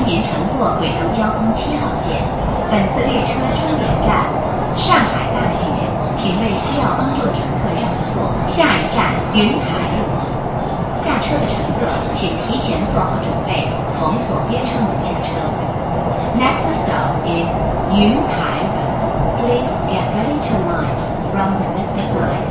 您乘坐贵州交通7号线，本次列车终点站上海大学，请为需要帮助的乘客让座。下一站云台。下车的乘客请提前做好准备，从左边车门下车。Next stop is 云台。Please get ready to alight from the left side.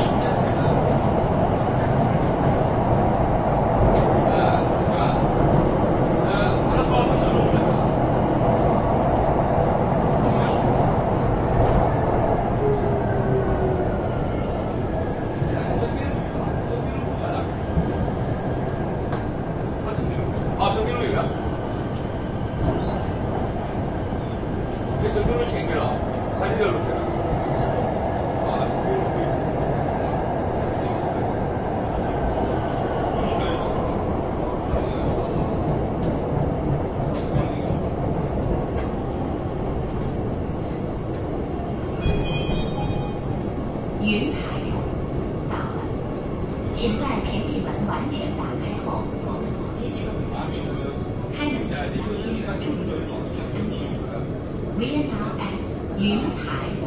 云台到了，请在屏蔽门完全打开后，从左边车门下车。开门前要先注意脚下安全。We are now at 云台。